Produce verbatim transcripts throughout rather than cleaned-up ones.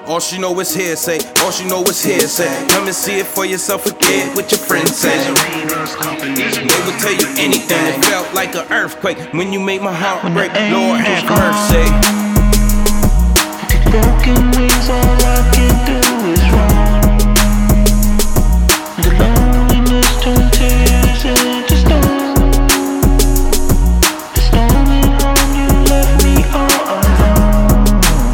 All she know is hearsay, all she know is hearsay. Come and see it for yourself again, what your friends say. They will tell you anything. It felt like an earthquake when you made my heart break. Lord have mercy. Broken wings, all I can do is run. The loneliness turned tears into stone. The storming home, you left me all alone.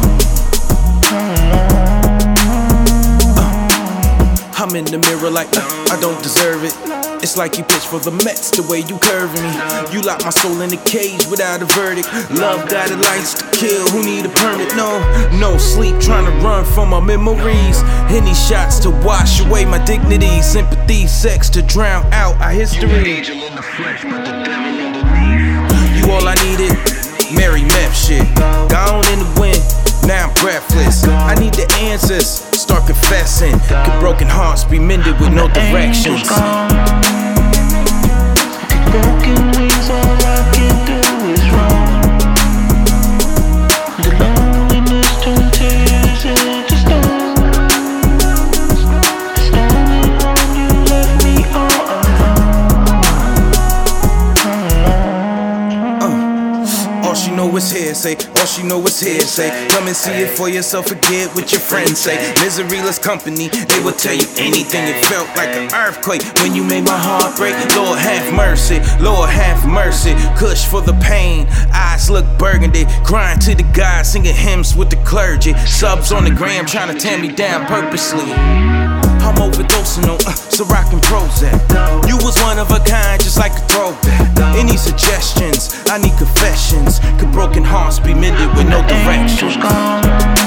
uh, I'm in the mirror like uh, I don't deserve it. It's like you pitched for the Mets, the way you curving me. You lock my soul in a cage without a verdict. Love got a license to kill, who need a permit? No, no sleep, trying to run from my memories. Any shots to wash away my dignity. Sympathy, sex to drown out our history. You all I needed, Mary Meth shit. Gone in the wind, now I'm breathless. I need the answers, start confessing. Could broken hearts be mended with no directions? Broken wings, all I can do is run. The loneliness turned tears into stone. The storming home, you left me all alone. uh, All she know is hearsay, all she know is hearsay. Come and see it for yourself, forget what your friends say. Miseryless company, they will tell you anything. It felt like an earthquake when you made my heart break. Lord have mercy, Lord have mercy. Kush for the pain, eyes look burgundy. Crying to the God, singing hymns with the clergy. Subs on the gram trying to tear me down purposely. I'm overdosing on uh, Ciroc and Prozac. You was one of a kind, just like a throwback. Any suggestions? I need confessions. Could broken hearts be mended with no directions?